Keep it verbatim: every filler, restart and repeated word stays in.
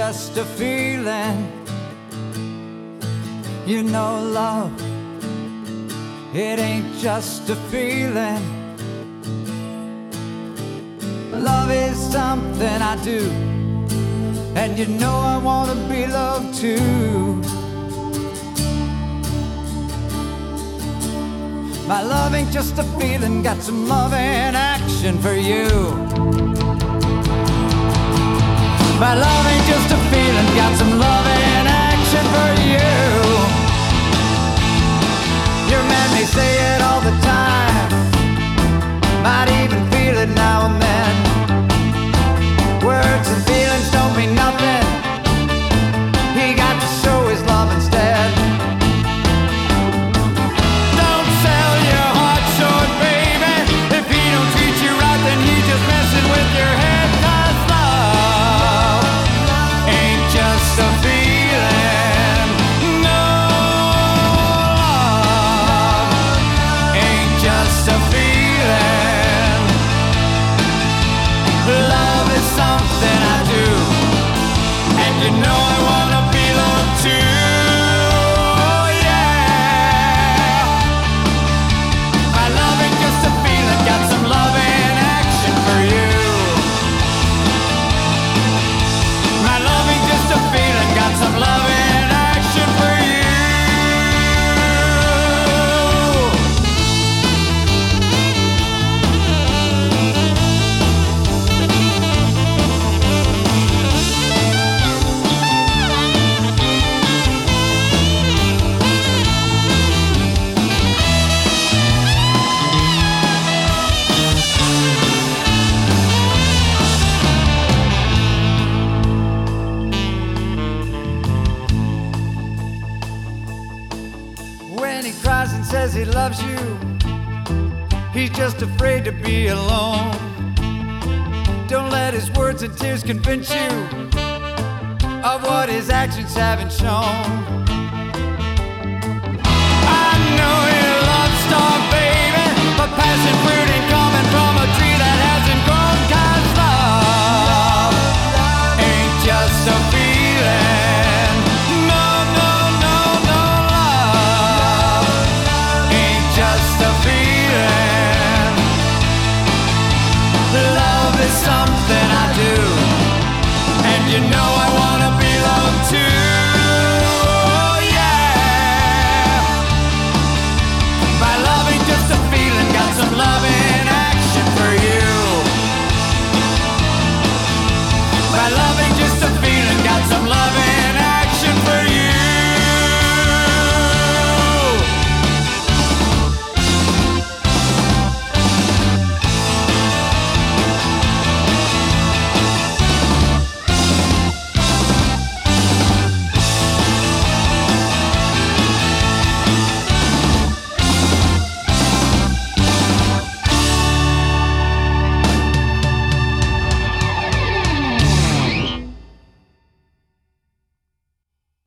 just a feeling. You know, love, it ain't just a feeling. Love is something I do, and you know I wanna be loved too. My love ain't just a feeling, got some love in action for you. My love ain't just a feeling, got some love in action for you. Your man may say it all the time, might even feel it now and then. Words and feelings don't mean nothing, he got to show his love instead. Don't sell your heart short, baby. If he don't treat you right, then he's just messing with your head. 'Cause love ain't just a feeling. No, love ain't just a feeling. Love is something I do, and you know I wanna be loved too. Oh, yeah. My love ain't just a feeling, got some love in action for you. My love ain't just a feeling, got some love in action for you. When he cries and says he loves you, he's just afraid to be alone. Don't let his words and tears convince you of what his actions haven't shown.